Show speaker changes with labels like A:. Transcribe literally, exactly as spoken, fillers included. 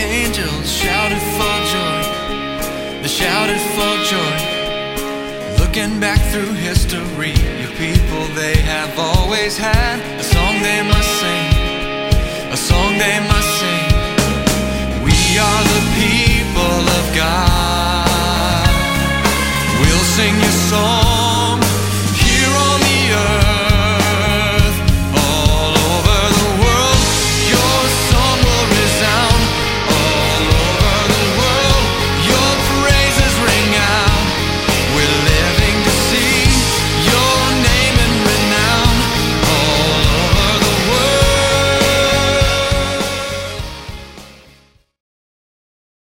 A: angels shouted for joy. They shouted for joy. Looking back through history, your people they have always had a song they must sing, a song they must sing. We are the people of God. We'll sing your song.